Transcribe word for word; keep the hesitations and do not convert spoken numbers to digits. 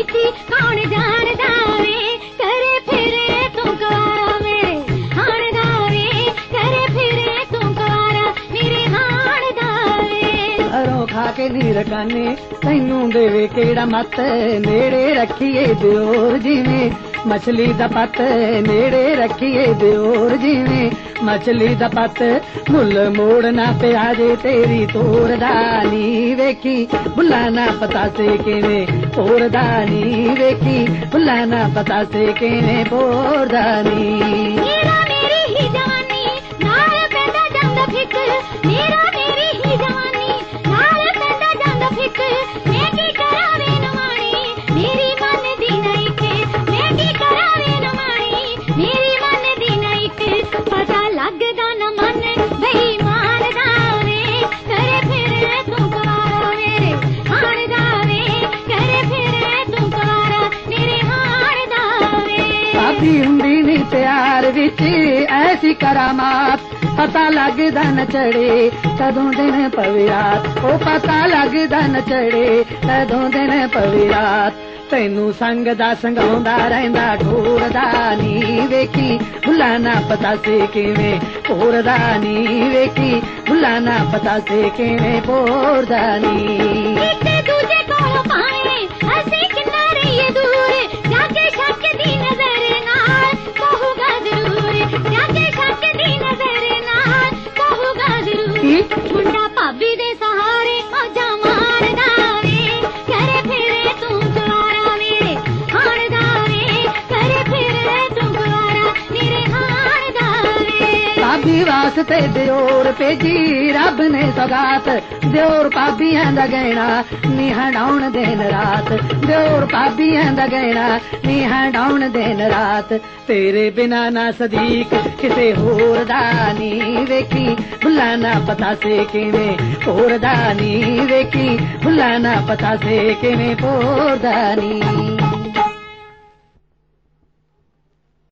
ਕੀਤੀ ਕੌਣ ਜਾਣਦਾ ਵੇ ਕਰੇ ਫਿਰੇ ਤੂੰ ਕੁਆਰਾ ਮੇਰੇ ਹਾਣ ਦਾ ਵੇ ਕਰੇ ਫਿਰੇ ਤੂੰ ਕੁਆਰਾ ਮੇਰੇ ਹਾਣ ਦਾ ਵੇ ਘਰੋਂ ਖਾ ਕੇ ਨੀਰ ਕਾਨੇ ਤੈਨੂੰ ਦੇਵੇ ਕਿਹੜਾ ਮੱਤ ਨੇੜੇ ਰੱਖੀਏ ਦਿਓਰ ਜਿਵੇਂ ਮਛਲੀ ਦਾ ਪੱਤ ਨੇੜੇ ਰੱਖੀਏ ਦਿਓਰ ਜਿਵੇਂ ਮਛਲੀ ਦਾ ਪੱਤ ਮੁੱਲ ਮੋੜ ਨਾ ਪਿਆ ਜੇ ਤੇਰੀ ਤੋਰ ਦਾ ਨੀ ਵੇਖੀ ਬੁੱਲਾ ਨਾ ਪਤਾ ਸੇ ਕਿਵੇਂ ਤੋਰ ਦਾ ਨੀ ਵੇਖੀ ਬੁੱਲਾ ਨਾ ਪਤਾ ਸੇ ਕਿਵੇਂ ਤੋਰ ਦਾ ਨੀ ਮੇਰਾ ਮੇਰੀ ਹੀ ਜਵਾਨੀ ਨਾਲ ਪੈਂਦਾ ਜਾਂਦਾ ਫਿੱਕ ਮੇਰਾ ਮੇਰੀ ਹੀ ਜਵਾਨੀ ਨਾਲ ਪੈਂਦਾ ਜਾਂਦਾ ਫਿੱਕ ਮੈਂ ਕੀ ਕਰਾਂ ਵੇ ਨਵਾਣੀ ਮੇਰੀ ਮਨ ਦੀ ਨਹੀਂ ਕਿ ਮੈਂ ਕੀ ਕਰਾਂ ਵੇ ਨਵਾਣੀ ਮੇਰੀ ਮਨ ਦੀ ਨਹੀਂ ਕਿ ਪਤਾ ਲੱਗਦਾ ਨਾ ਮਨ ਬੇਈਮਾਨ ਦਾ ਵੇ ਕਰੇ ਫਿਰੇ ਤੂੰ ਕੁਆਰਾ ਮੇਰੇ ਹਾਣ ਦਾ ਵੇ ਕਰੇ ਫਿਰੇ ਤੂੰ ਕੁਆਰਾ ਮੇਰੇ ਹਾਣ ਦਾ ਵੇ ਸਾਡੀ ਹੁੰਦੀ ਨੀ ਪਿਆਰ ਵਿੱਚ ਐਸੀ ਕਰਾਮਾਤ ਪਤਾ ਲੱਗਦਾ ਨ ਚੜੇ ਕਦੋਂ ਦਿਨ ਪਵੇ ਰਾਤ ਉਹ ਪਤਾ ਲੱਗਦਾ ਨ ਚੜੇ ਕਦੋਂ ਦਿਨ ਪਵੇ ਰਾਤ ਤੈਨੂੰ ਸੰਗ ਦਾ ਸੰਗਾਉਂਦਾ ਰਹਿੰਦਾ ਢੋਰਦਾ ਨੀ ਵੇਖੀ ਭੁੱਲਾ ਨਾ ਪਤਾ ਸੇ ਕਿਵੇਂ ਭੋਰਦਾ ਨੀ ਵੇਖੀ ਭੁੱਲਾ ਨਾ ਪਤਾ ਸੇ ਕਿਵੇਂ ਭੋਰਦਾ ਨੀ ਇੱਕ ਦੂਜੇ ਕੋਲੋਂ ਭਾਵੇਂ ਅਸੀਂ ਕਿੰਨਾ ਰਹੀਏ ਦੂਰ ਜਾ ਕੇ ਸ਼ੱਕ ਦੀ ਨਜ਼ਰ ਨਾਲ ਕਹੂਗਾ ਜ਼ਰੂਰ ਜਾ ਕੇ ਸ਼ੱਕ ਦੀ ਨਜ਼ਰ ਨਾਲ ਕਹੂਗਾ ਜ਼ਰੂਰ ਮੁੰਡਾ ਭਾਬੀ ਦੇ ਸਹਾਰੇ ਮੌਜਾਂ ਮਾਰਦਾ ਵੇ ਕਰੇ ਫਿਰੇ ਤੂੰ ਕੁਆਰਾ ਮੇਰੇ ਹਾਣ ਦਾ ਵੇ ਕਰੇ ਫਿਰੇ ਤੂੰ ਕੁਆਰਾ ਮੇਰੇ ਹਾਣ ਦਾ ਵੇ ਭਾਬੀ ਵਾਸਤੇ ਦਿਓਰ ਭੇਜੀ ਰੱਬ ਨੇ ਸੌਗਾਤ ਦਿਓਰ ਭਾਬੀਆਂ ਦਾ ਗਹਿਣਾ ਨੀ ਹੰਡਾਉਣ ਦਿਨ ਰਾਤ ਦਿਓਰ ਭਾਬੀਆਂ ਦਾ ਗਹਿਣਾ ਨੀ ਹੰਡਾਉਣ ਦਿਨ ਰਾਤ ਤੇਰੇ ਬਿਨਾ ਨਾ ਸਦੀਕ ਕਿਸੇ ਹੋਰ ਦਾ ਨੀ ਵੇਖੀ ਭੁੱਲਾ ਨਾ ਪਤਾ ਸੇ ਕਿਵੇਂ ਭੋਰਦਾ ਨੀ ਵੇਖੀ ਭੁੱਲਾ ਨਾ ਪਤਾ ਸੇ ਕਿਵੇਂ ਭੋਰਦਾ ਨੀ